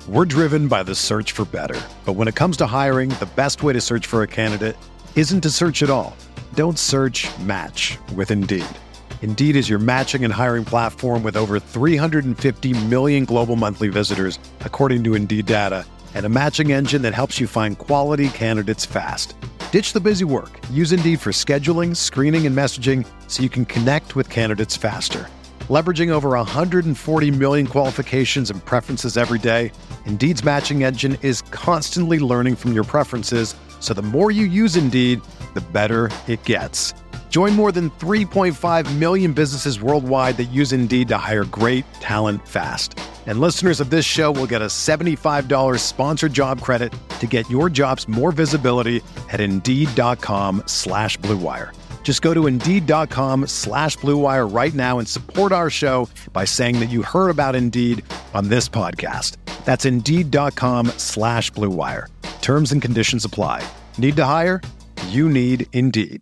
We're driven by the search for better. But when it comes to hiring, the best way to search for a candidate isn't to search at all. Don't search, match with Indeed. Indeed is your matching and hiring platform with over 350 million global monthly visitors, according to Indeed data, and a matching engine that helps you find quality candidates fast. Ditch the busy work. Use Indeed for scheduling, screening, and messaging so you can connect with candidates faster. Leveraging over 140 million qualifications and preferences every day, Indeed's matching engine is constantly learning from your preferences, so the more you use Indeed, the better it gets. Join more than 3.5 million businesses worldwide that use Indeed to hire great talent fast. And listeners of this show will get a $75 sponsored job credit to get your jobs more visibility at Indeed.com/Blue Wire. Just go to Indeed.com/Blue Wire right now and support our show by saying that you heard about Indeed on this podcast. That's Indeed.com/Blue Wire. Terms and conditions apply. Need to hire? You need Indeed.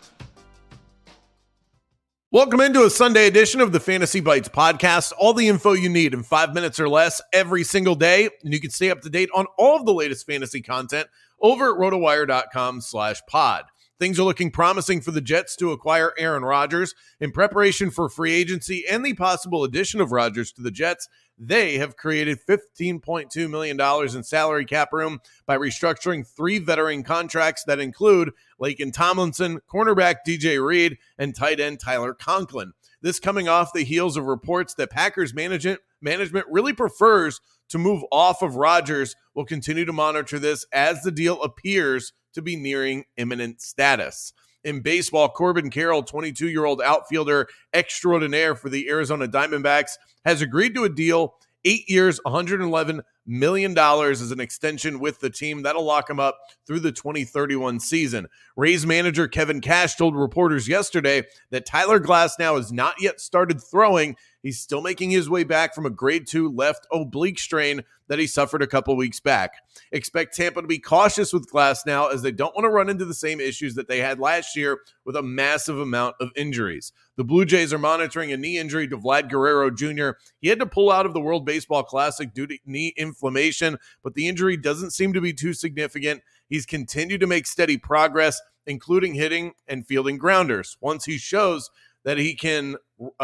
Welcome into a Sunday edition of the Fantasy Bites podcast. All the info you need in 5 minutes or less every single day. And you can stay up to date on all of the latest fantasy content over at rotowire.com/pod. Things are looking promising for the Jets to acquire Aaron Rodgers. In preparation for free agency and the possible addition of Rodgers to the Jets, they have created $15.2 million in salary cap room by restructuring 3 veteran contracts that include Laken Tomlinson, cornerback DJ Reed, and tight end Tyler Conklin. This coming off the heels of reports that Packers management really prefers to move off of Rodgers. We'll continue to monitor this as the deal appears to be nearing imminent status. In baseball, Corbin Carroll, 22-year-old outfielder extraordinaire for the Arizona Diamondbacks, has agreed to a deal, 8 years, $111 million as an extension with the team. That'll lock him up through the 2031 season. Rays manager Kevin Cash told reporters yesterday that Tyler Glasnow has not yet started throwing. He's still making his way back from a grade 2 left oblique strain that he suffered a couple weeks back. Expect Tampa to be cautious with Glasnow as they don't want to run into the same issues that they had last year with a massive amount of injuries. The Blue Jays are monitoring a knee injury to Vlad Guerrero Jr. He had to pull out of the World Baseball Classic due to knee inflammation, but the injury doesn't seem to be too significant. He's continued to make steady progress, including hitting and fielding grounders. Once he shows that he can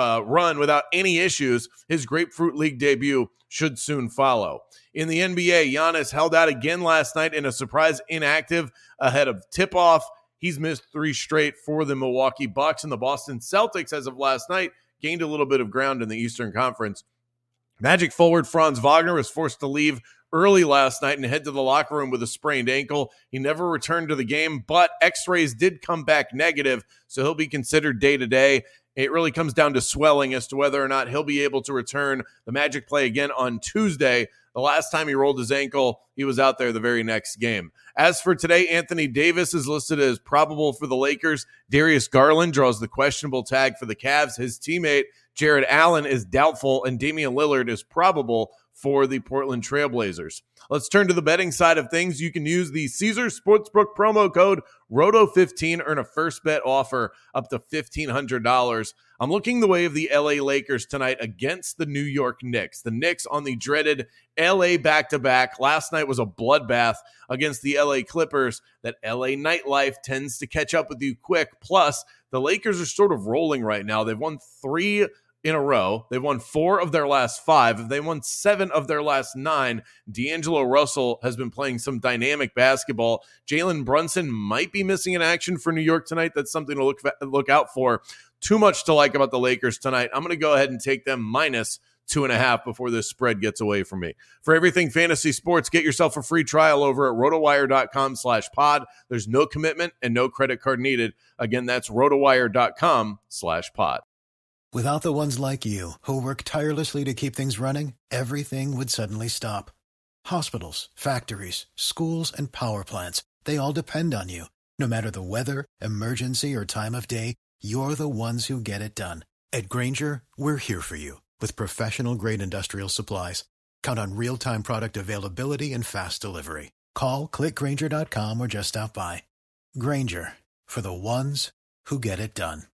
run without any issues, his Grapefruit League debut should soon follow. In the NBA, Giannis held out again last night in a surprise inactive ahead of tip-off. He's missed 3 straight for the Milwaukee Bucks, and the Boston Celtics, as of last night, gained a little bit of ground in the Eastern Conference. Magic forward Franz Wagner was forced to leave early last night and head to the locker room with a sprained ankle. He never returned to the game, but x-rays did come back negative, so he'll be considered day-to-day. It really comes down to swelling as to whether or not he'll be able to return. The Magic play again on Tuesday. The last time he rolled his ankle, he was out there the very next game. As for today, Anthony Davis is listed as probable for the Lakers. Darius Garland draws the questionable tag for the Cavs. His teammate, Jared Allen, is doubtful, and Damian Lillard is probable for the Portland Trailblazers. Let's turn to the betting side of things. You can use the Caesars Sportsbook promo code ROTO15, earn a first bet offer up to $1,500. I'm looking the way of the LA Lakers tonight against the New York Knicks. The Knicks on the dreaded LA back-to-back. Last night was a bloodbath against the LA Clippers. That LA nightlife tends to catch up with you quick. Plus, the Lakers are sort of rolling right now. They've won 3 in a row. They've won 4 of their last 5. They won 7 of their last 9. D'Angelo Russell has been playing some dynamic basketball. Jalen Brunson might be missing in action for New York tonight. That's something to look out for. Too much to like about the Lakers tonight. I'm going to go ahead and take them minus 2.5 before this spread gets away from me. For everything fantasy sports, get yourself a free trial over at rotowire.com/pod. There's no commitment and no credit card needed. Again, that's rotowire.com/pod. Without the ones like you, who work tirelessly to keep things running, everything would suddenly stop. Hospitals, factories, schools, and power plants, they all depend on you. No matter the weather, emergency, or time of day, you're the ones who get it done. At Grainger, we're here for you with professional-grade industrial supplies. Count on real-time product availability and fast delivery. Call, click Grainger.com, or just stop by. Grainger, for the ones who get it done.